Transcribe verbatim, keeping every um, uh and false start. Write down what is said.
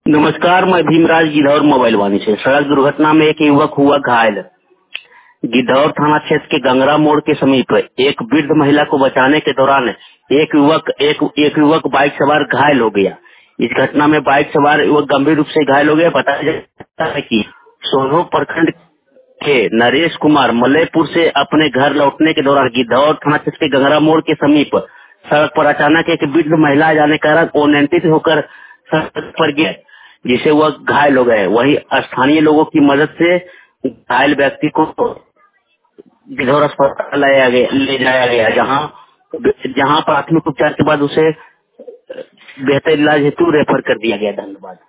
नमस्कार, मैं भीमराज गिद्धौर मोबाइल वाणी से। सड़क दुर्घटना में एक युवक हुआ घायल। गिद्धौर थाना क्षेत्र के गंगरा मोड़ के समीप एक वृद्ध महिला को बचाने के दौरान एक युवक एक एक युवक बाइक सवार घायल हो गया। इस घटना में बाइक सवार युवक गंभीर रूप से घायल हो गया। बताया जाता है कि सोनो प्रखंड के नरेश कुमार मलयपुर से अपने घर लौटने के दौरान गिद्धौर थाना क्षेत्र के गंगरा मोड़ के समीप सड़क पर अचानक एक वृद्ध महिला जाने के कारण अनियंत्रित होकर सड़क पर गिर, जिसे वह घायल हो गए। वहीं स्थानीय लोगों की मदद से घायल व्यक्ति को गिद्धौर अस्पताल लाया गया ले जाया गया, जहां जहां प्राथमिक उपचार के बाद उसे बेहतर इलाज हेतु रेफर कर दिया गया। धन्यवाद।